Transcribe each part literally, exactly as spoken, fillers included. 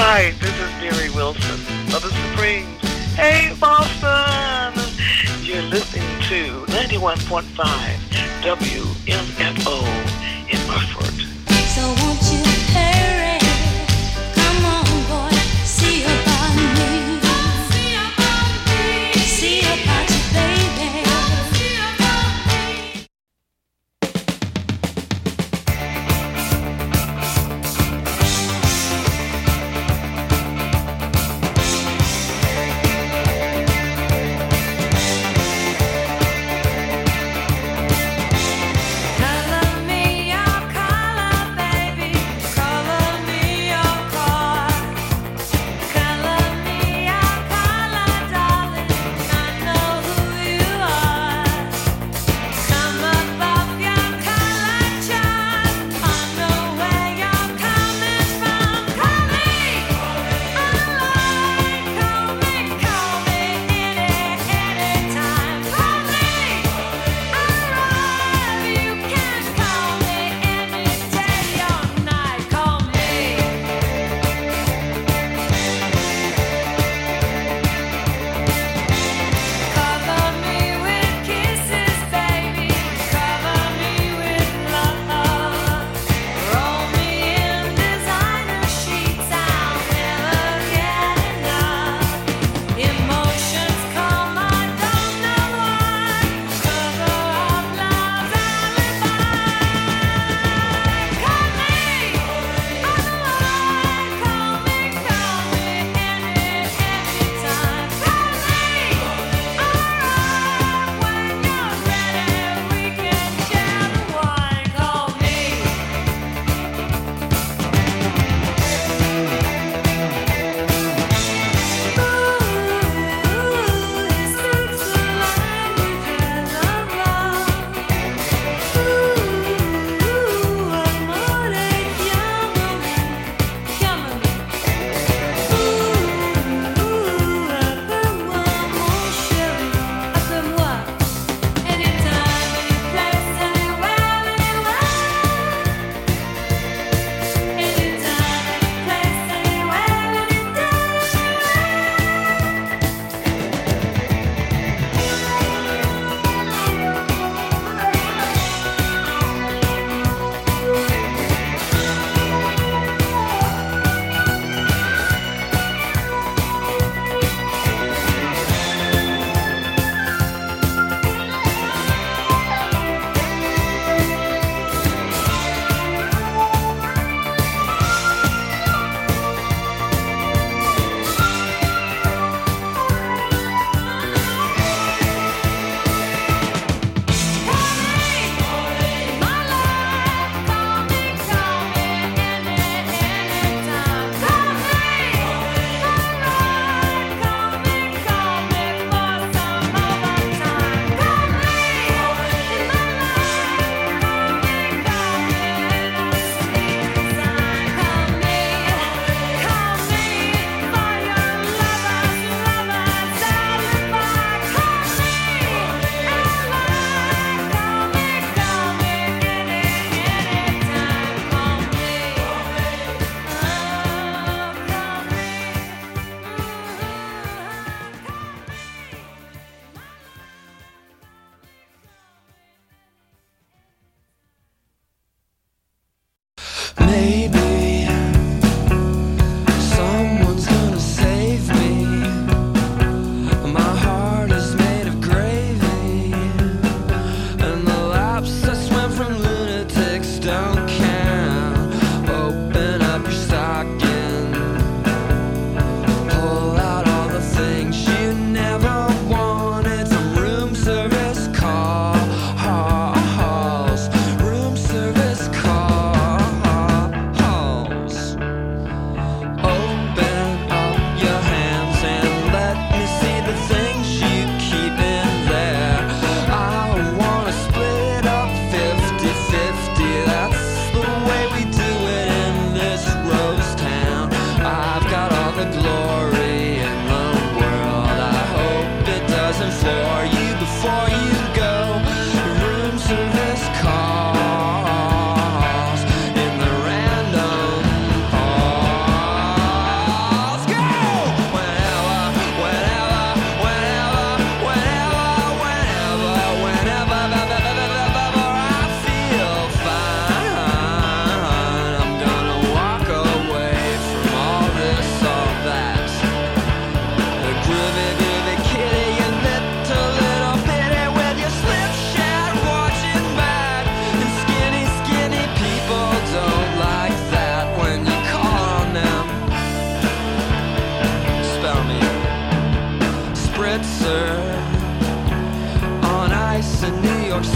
Hi, this is Mary Wilson of the Supremes. Hey, Boston! You're listening to ninety-one point five W M F O in Murford. So won't you hurry? Come on, boy, see about me. See about me. See about you, baby. See about me. Now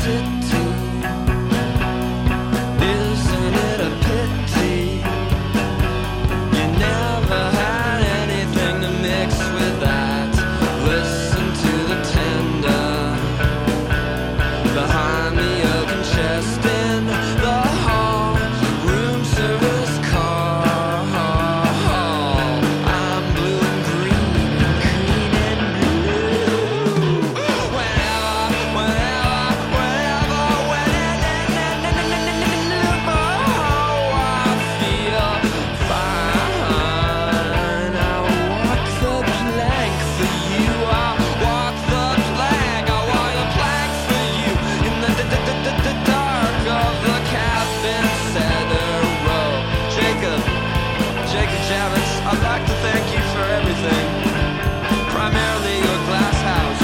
city. Isn't it a pity you never had anything to mix with that? Listen to the tender behind the oaken chest in the hall, room service call. I'm blue and green, green and blue. Whenever, whenever, whenever, whenever I feel fine, I walk the plank for you. I walk the plank, I walk the plank for you in the d- d- d- d- d- dark of the cabin cedar row. Jacob, Jacob Javits, I'd like to thank you for everything. Primarily your glass house.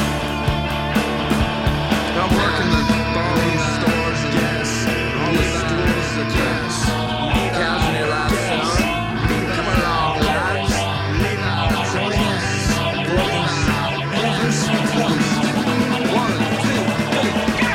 I work in the ballroom stores and yes, all the stores are gas. Casually loud sound. Come along, lads. Join us. Ever so close. One, two, three, go!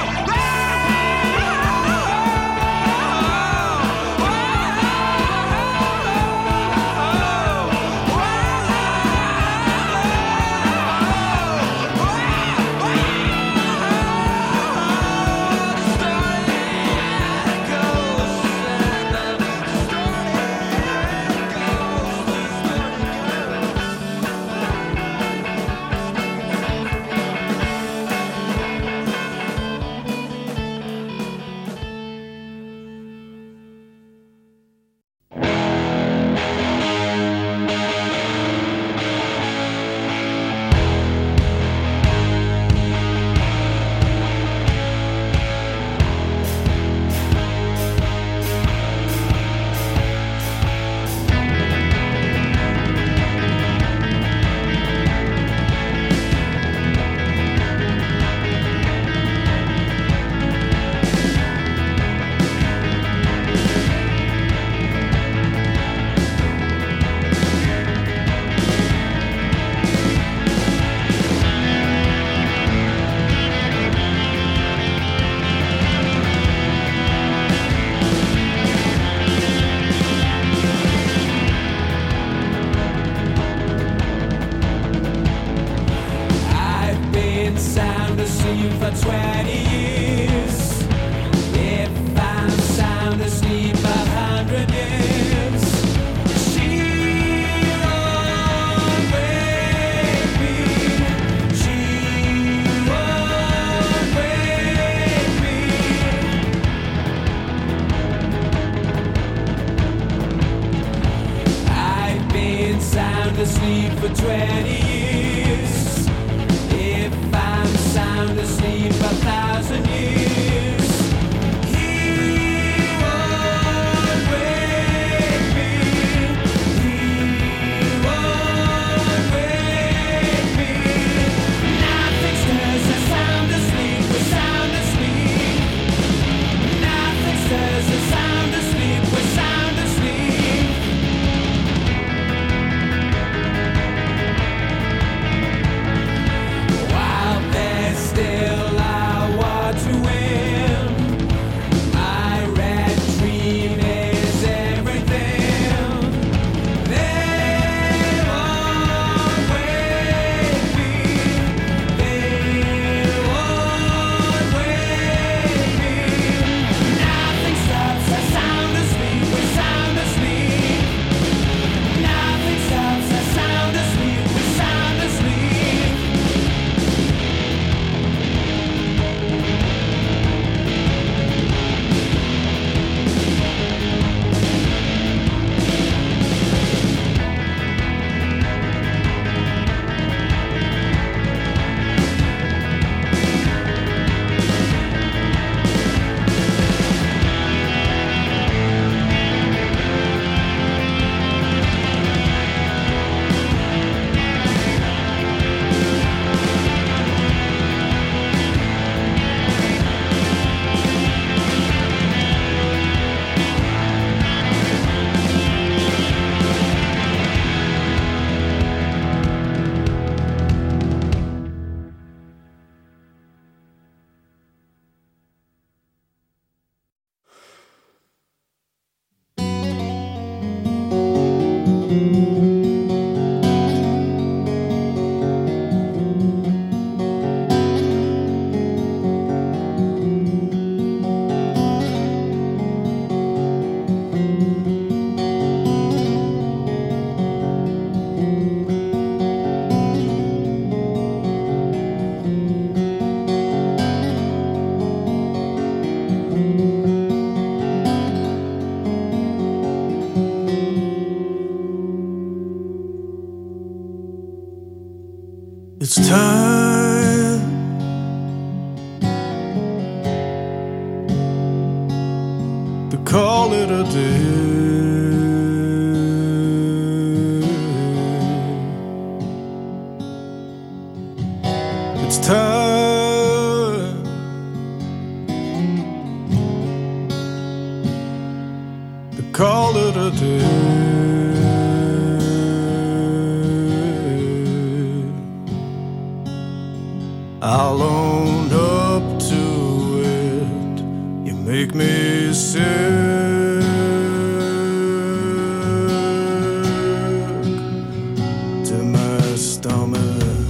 I've been sound asleep for twenty years. If I'm sound asleep a hundred years, she won't wake me. She won't wake me. I've been sound asleep for twenty years. If I'm sound asleep a thousand years, he won't wake me. He won't wake me. Nothing stirs us sound asleep. We're sound asleep. Nothing stirs us sound asleep. We're sound asleep. to call it a day. It's time to call it a day. I'll own up to it. You make me sick to my stomach.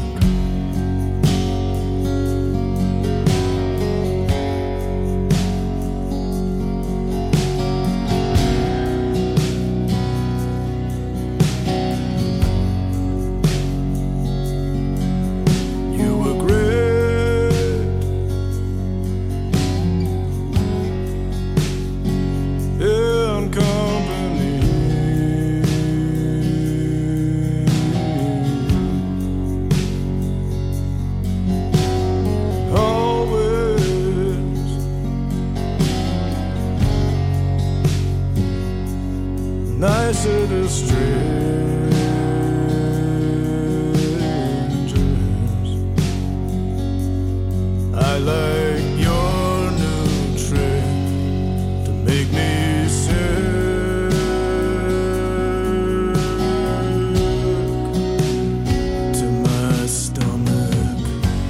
Nicer to strangers. I like your new trick to make me sick to my stomach.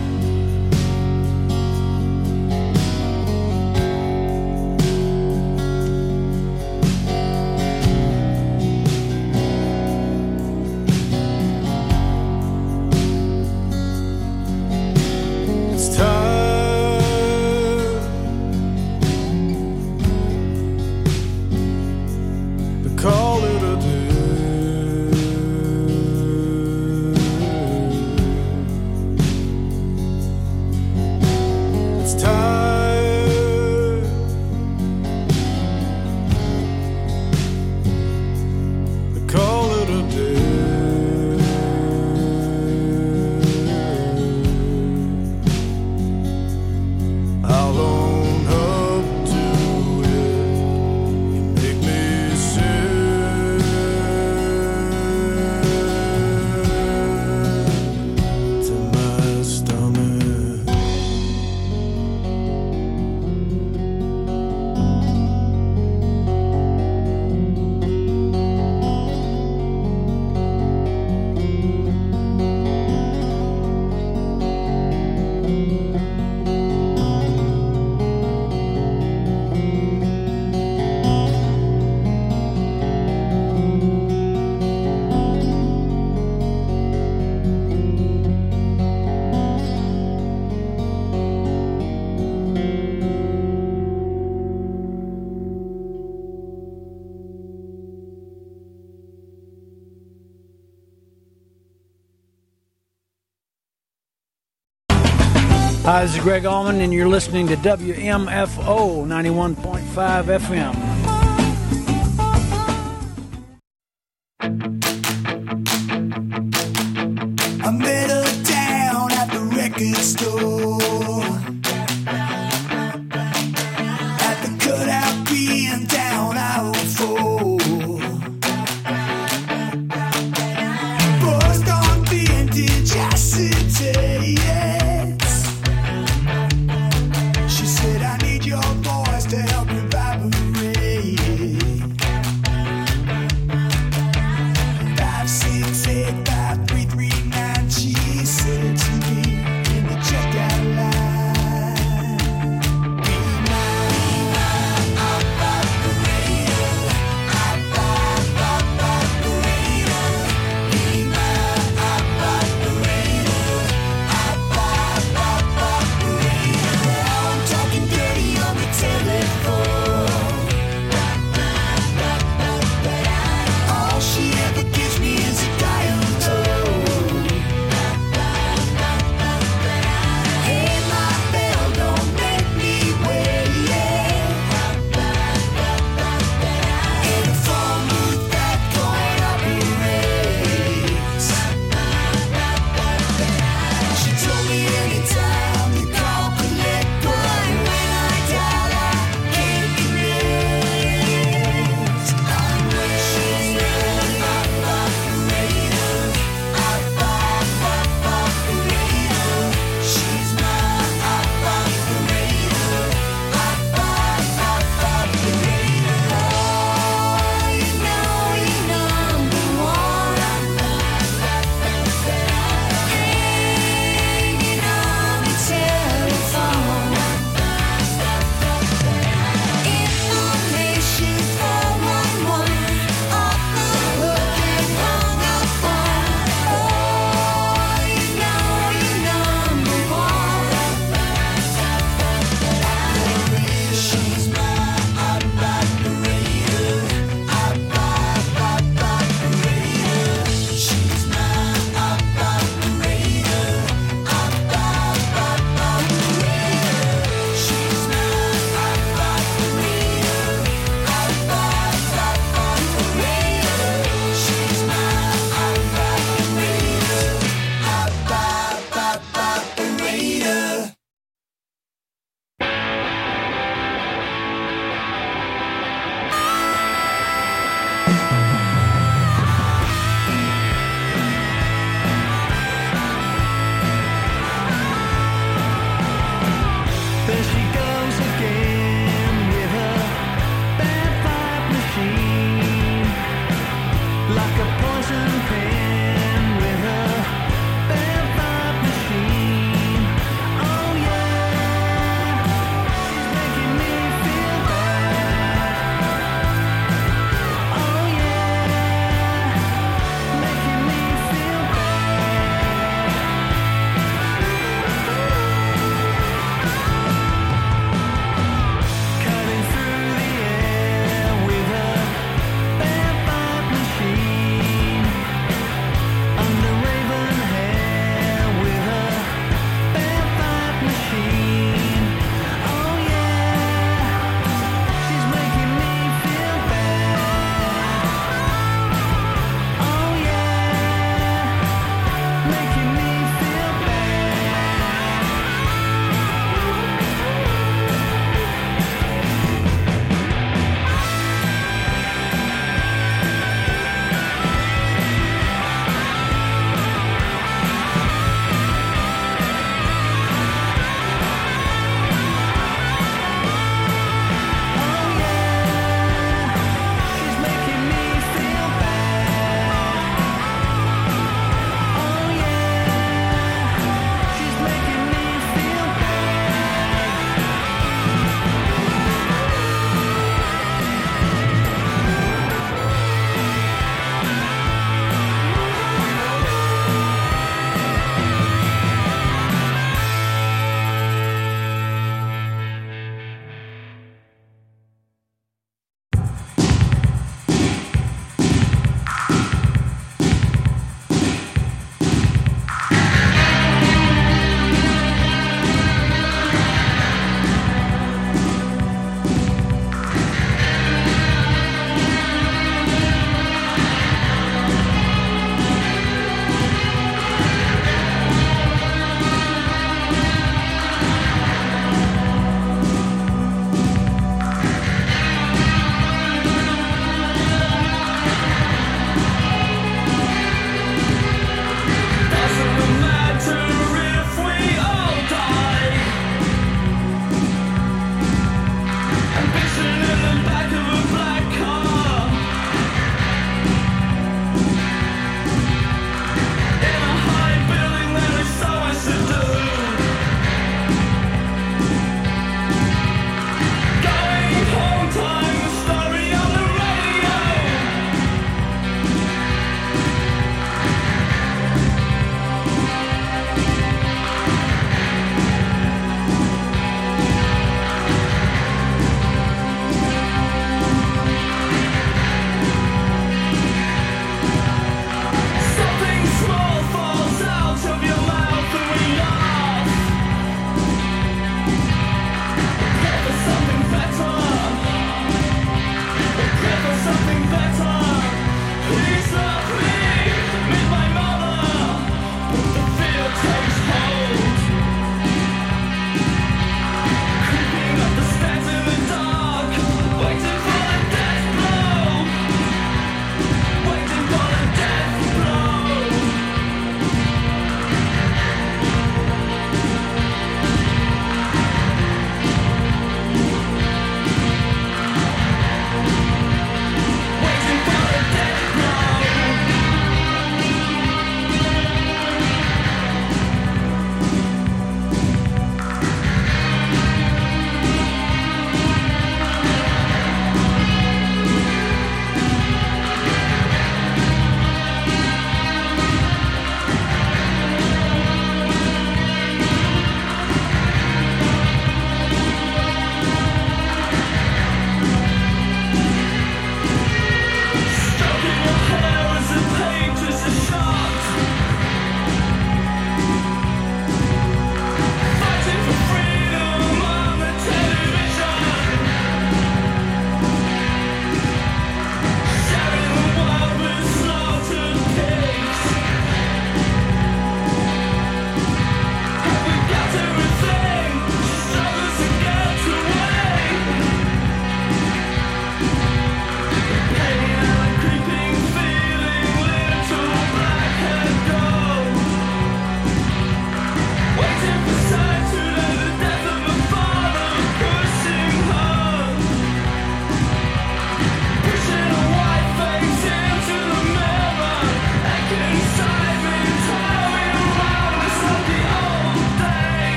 Hi, this is Greg Allman, and you're listening to W M F O ninety-one point five F M. I met her down at the record store, at the cutout being down I oh four. Buzzed on vintage acetates. She said I need your voice to help revive me.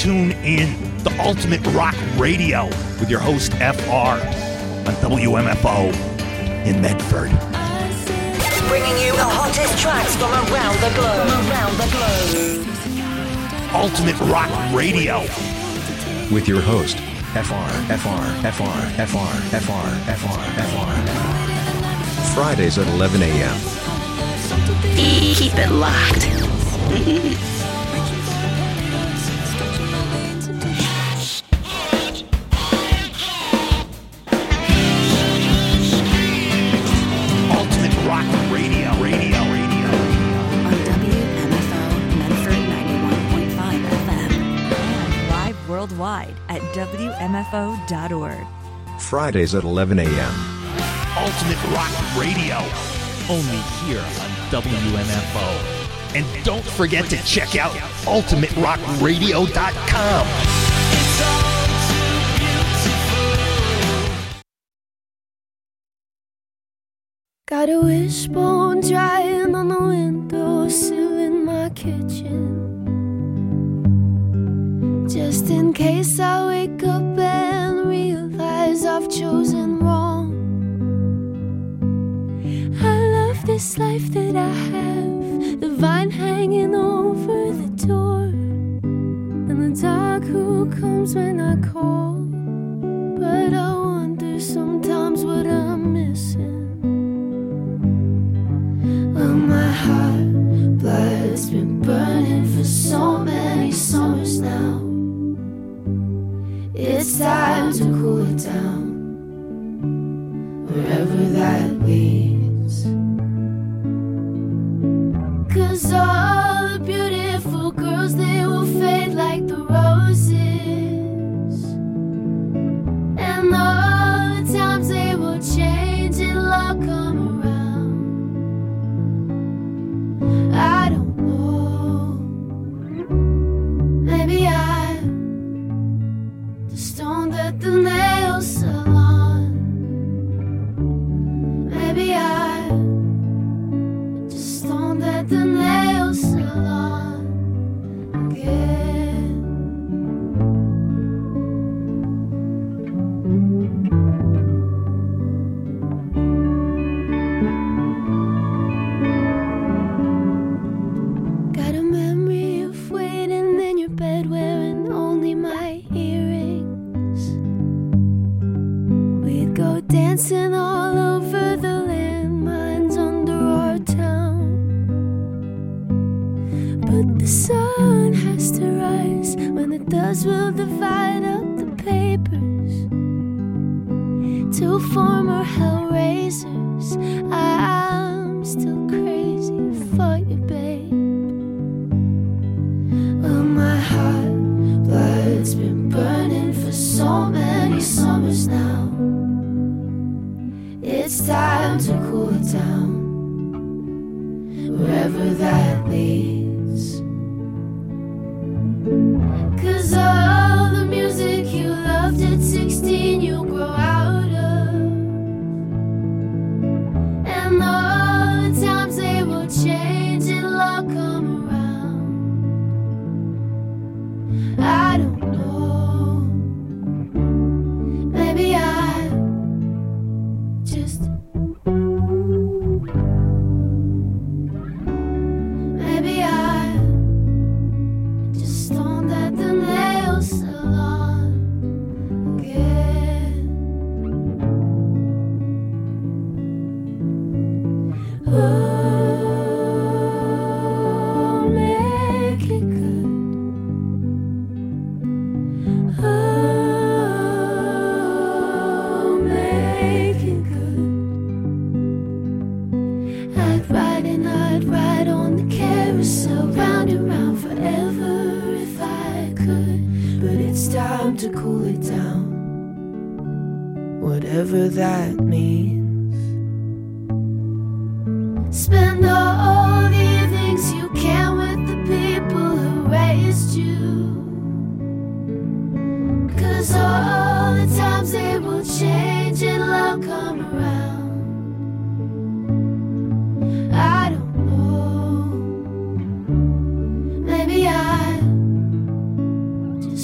tune in to Ultimate Rock Radio with your host F R on W M F O in Medford. Bringing you the hottest tracks from around the globe. From around the globe. Ultimate Rock Radio with your host F R, F R, F R, F R, F R, F R, F R. Fridays at eleven a.m. Keep it locked. Ultimate Rock Radio, Radio, Radio. On W M F O Medford ninety-one point five F M. And live worldwide at W M F O dot org. Fridays at eleven a.m. Ultimate Rock Radio, only here on W M F O. And don't forget to check out ultimate rock radio dot com. Got a wishbone drying on the windowsill in my kitchen, just in case I wake up and realize I've chosen wrong. I love this life that I have, the vine hanging over the door, and the dog who comes when I call. But I wonder sometimes what I'm missing. Well, my heart blood's been burning for so many summers now. It's time to cool it down, wherever that leads. 'Cause all the beautiful girls, they will fade like the roses, and all the times they will change and love come around. I don't know, maybe I'm the stone that the nails salon. Maybe I'm just stone that the nails salon again. Got a memory of waiting in your bed wearing only my earrings. We'd go dancing all over the landmines under our town. But the sun has to rise. When it does, we'll divide up the papers. Two former hellraisers, I'm still crazy for you, babe. Well, my heart blood's been burning for so many summers now. It's time to cool it down, wherever that leads. 'Cause all the music you loved at sixteen, you'll grow out of, and all the times they will change and love come around. I don't know, maybe I'm just, maybe I'm just stoned at the nail salon again. Oh, make it good. Oh, make it good. I'd ride and I'd ride on the carousel, round and round forever if I could. But it's time to cool it down, whatever that means. Spend all the evenings you can with the people who raised you. 'Cause all the times they will change and love come around. I don't know, maybe I'm just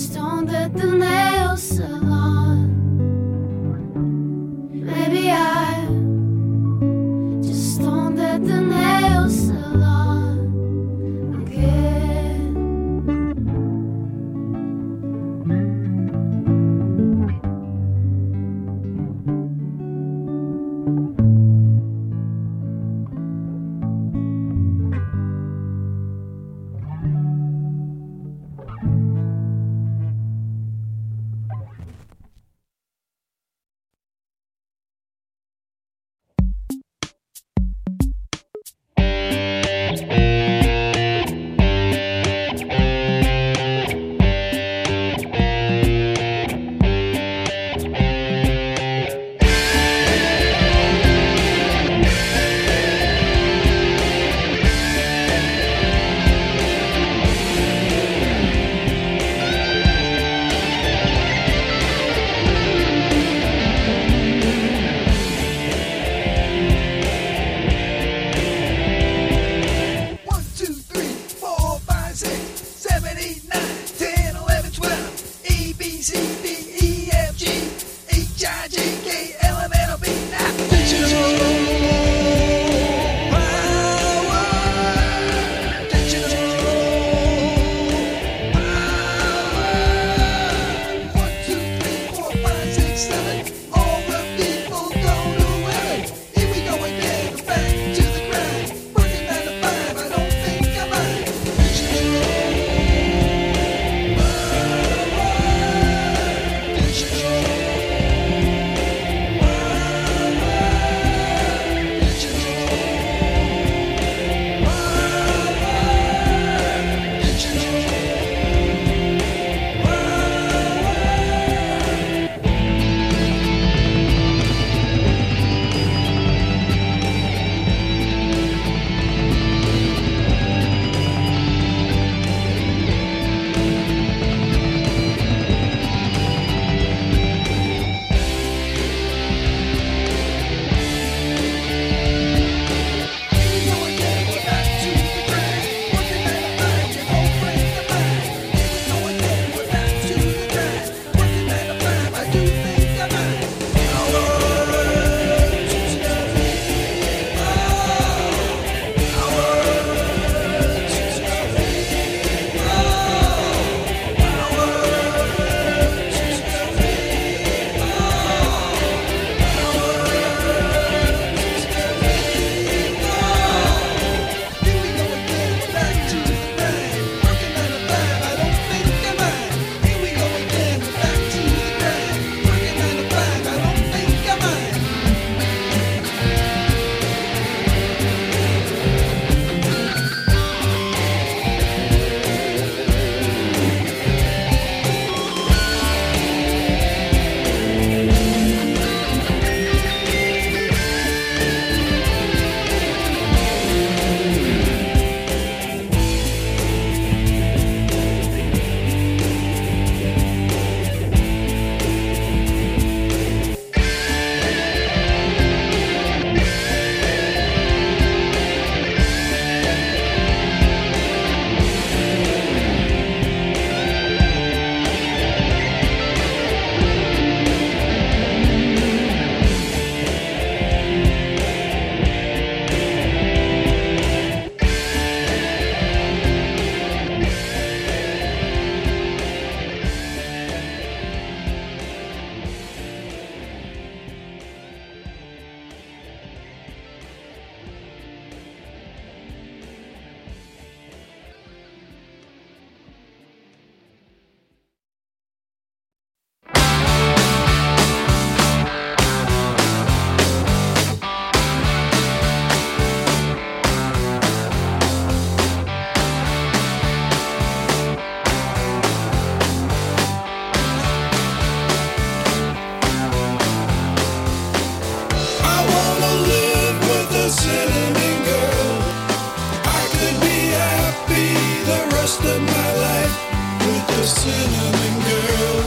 cinnamon girl.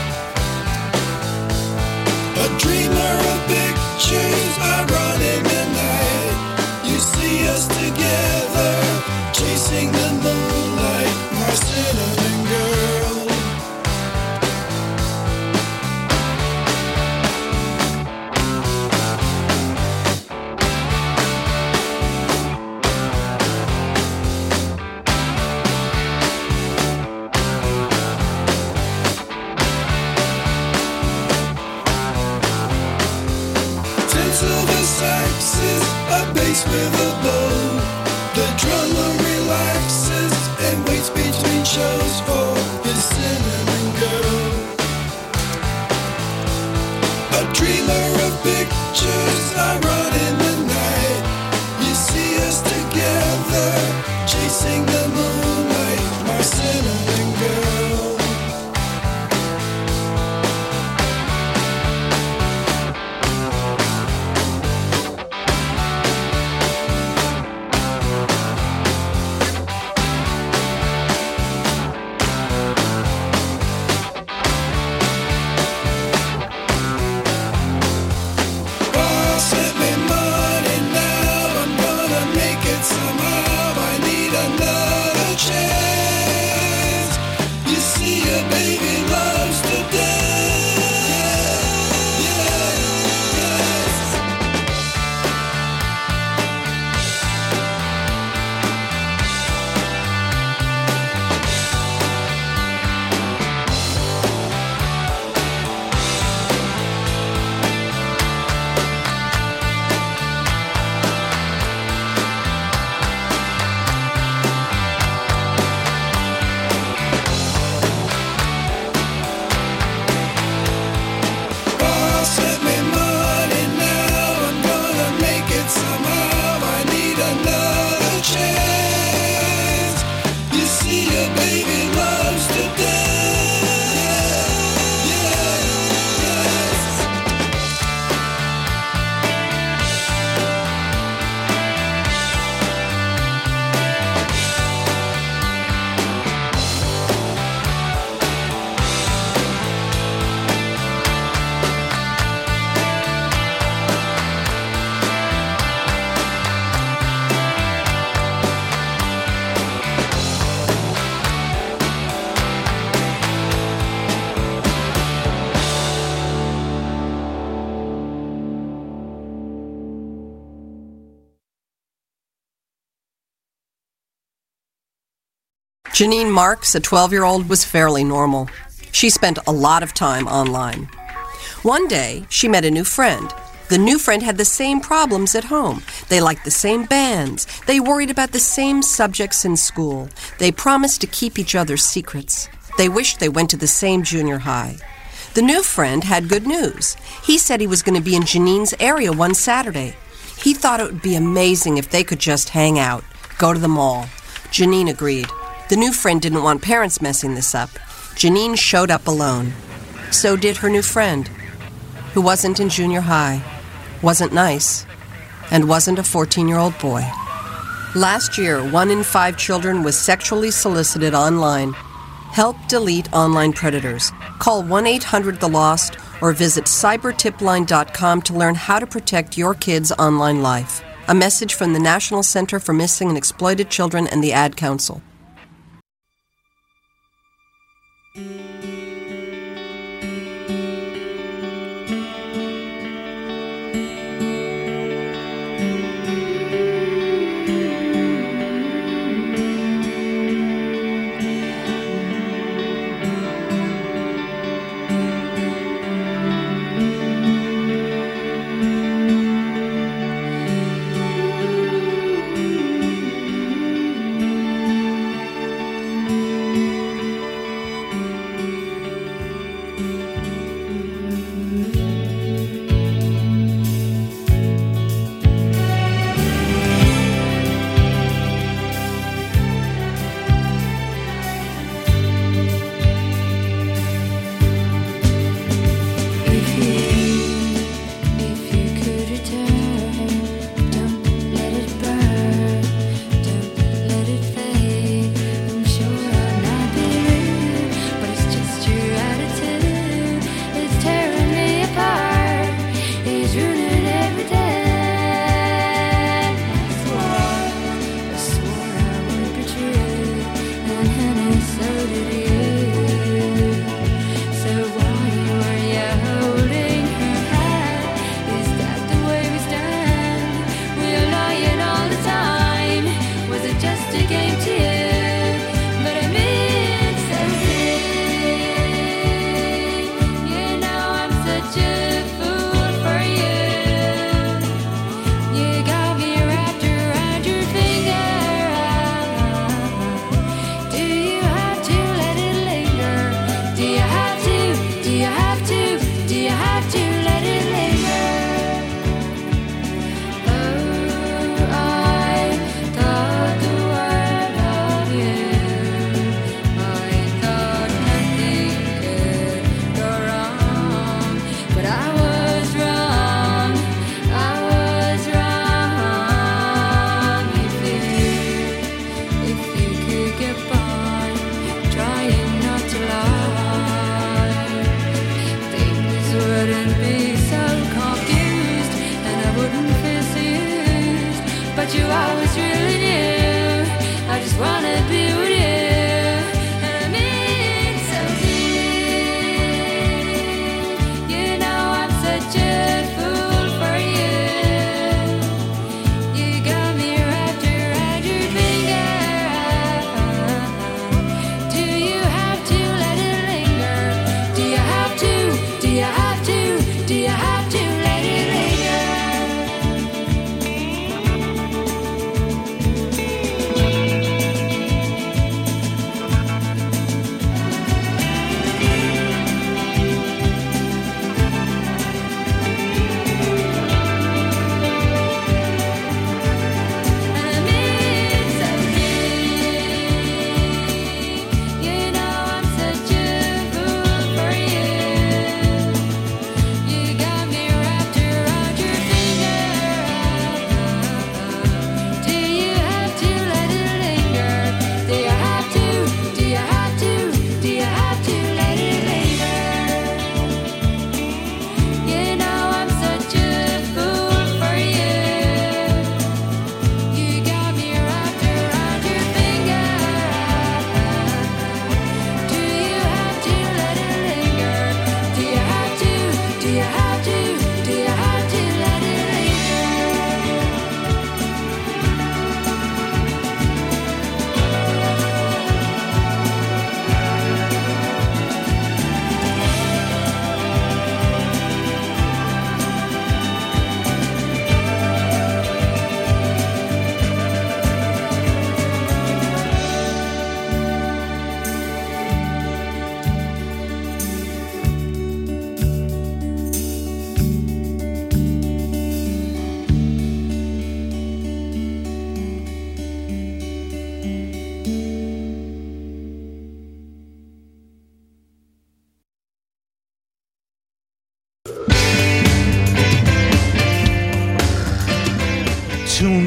A dreamer of pictures, I run in the night. You see us together, chasing the moonlight, my cinnamon girl. Silver saxes, a bass with a bow. The drummer relaxes and waits between shows for his cinnamon girl. A dreamer of pictures, I run in the night. You see us together, chasing the moonlight, my cinnamon girl. Janine Marks, a twelve-year-old, was fairly normal. She spent a lot of time online. One day, she met a new friend. The new friend had the same problems at home. They liked the same bands. They worried about the same subjects in school. They promised to keep each other's secrets. They wished they went to the same junior high. The new friend had good news. He said he was going to be in Janine's area one Saturday. He thought it would be amazing if they could just hang out, go to the mall. Janine agreed. The new friend didn't want parents messing this up. Janine showed up alone. So did her new friend, who wasn't in junior high, wasn't nice, and wasn't a fourteen-year-old boy. Last year, one in five children was sexually solicited online. Help delete online predators. Call one eight hundred the lost or visit cyber tip line dot com to learn how to protect your kids' online life. A message from the National Center for Missing and Exploited Children and the Ad Council.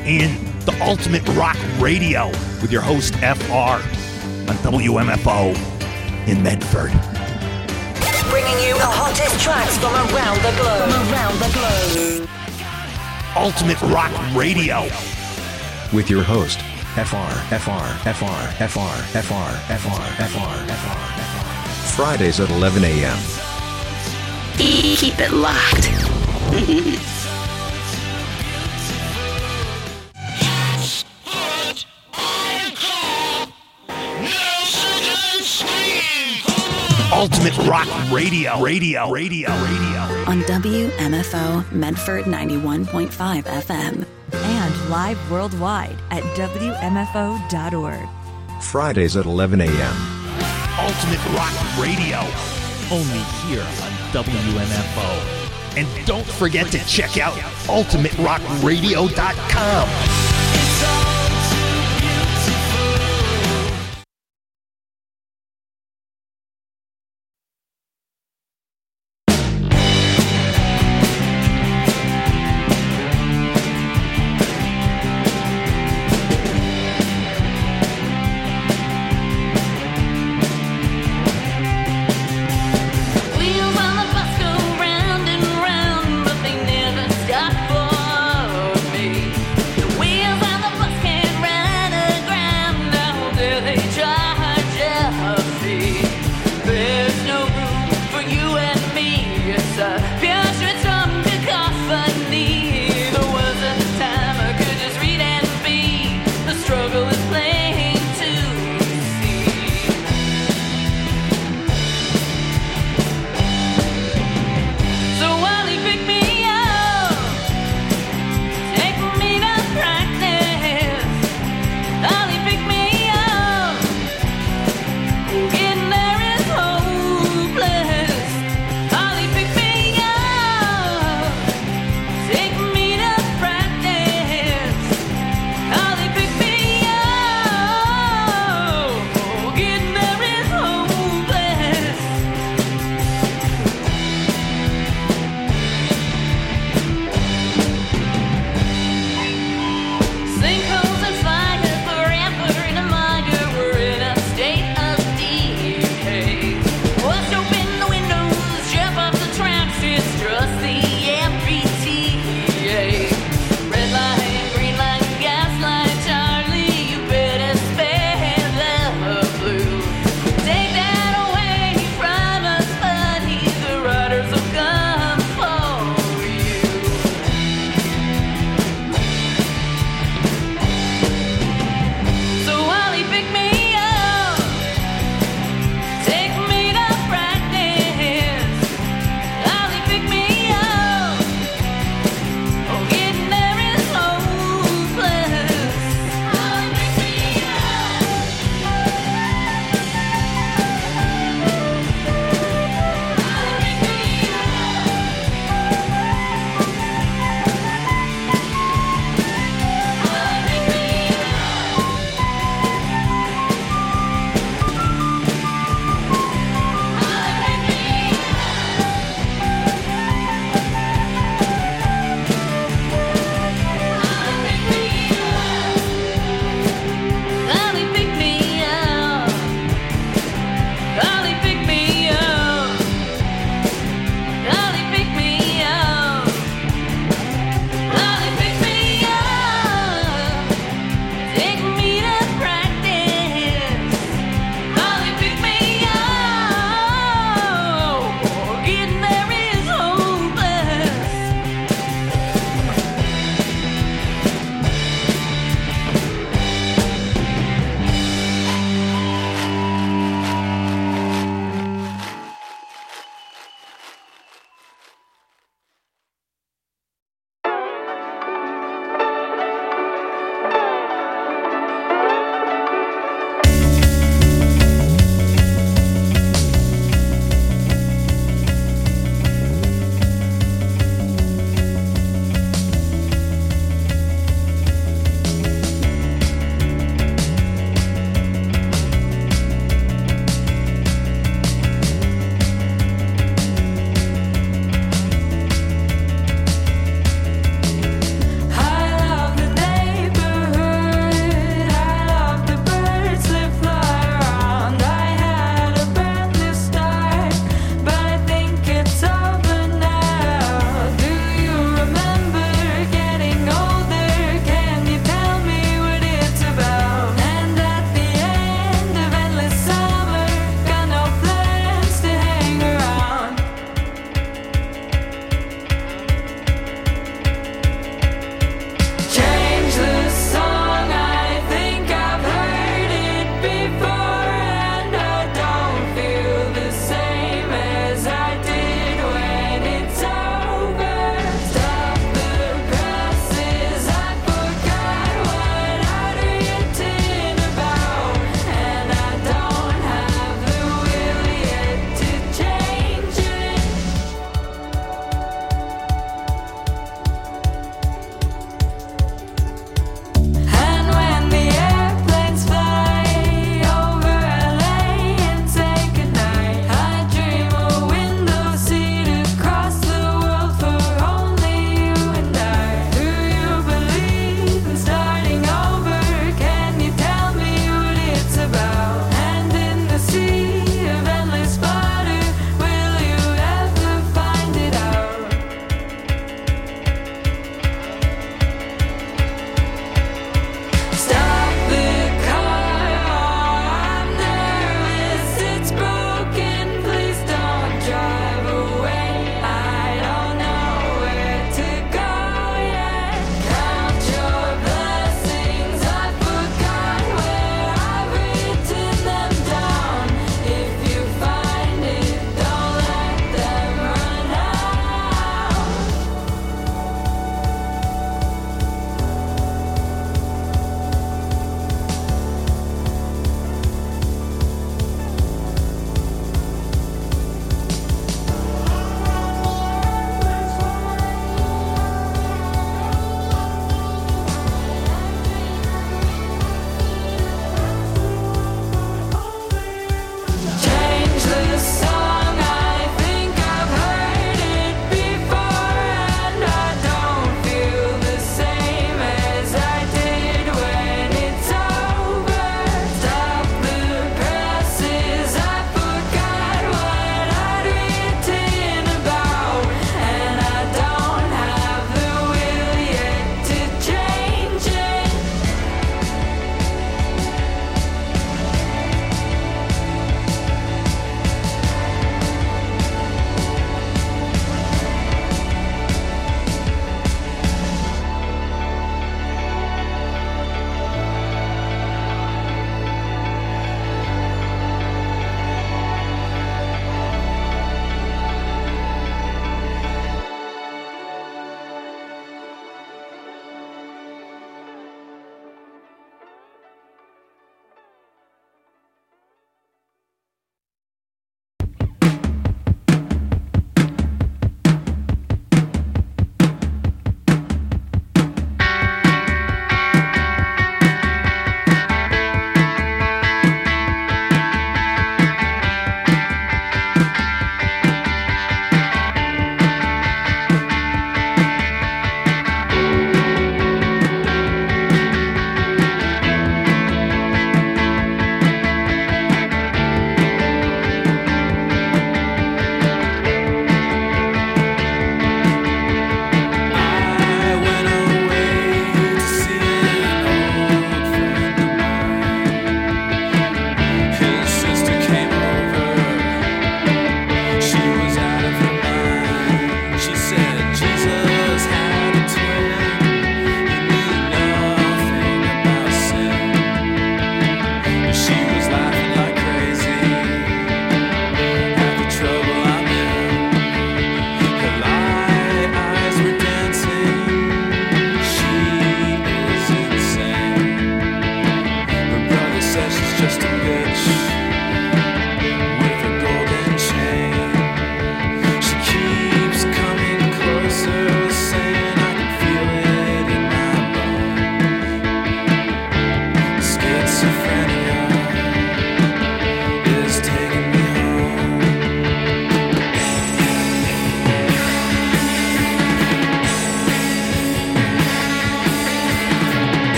in the Ultimate Rock Radio with your host, F R, on W M F O in Medford. Bringing you the hottest tracks from around the globe. From around the globe. Ultimate Rock Radio. With your host, F R, F R, F R, F R, F R, F R, F R, F R, F R. Fridays at eleven a.m. Keep it locked. Ultimate Rock Radio, radio, radio, radio. On W M F O Medford ninety-one point five F M. And live worldwide at W M F O dot org. Fridays at eleven a.m. Ultimate Rock Radio. Only here on W M F O. And don't forget to check out ultimate rock radio dot com. We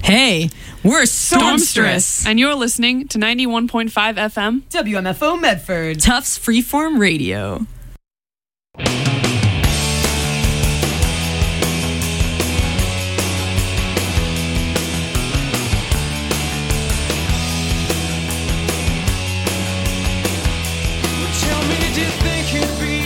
Hey, we're Stormstress. And you're listening to ninety-one point five F M W M F O Medford. Tufts Freeform Radio. Tell me, do you think you'd be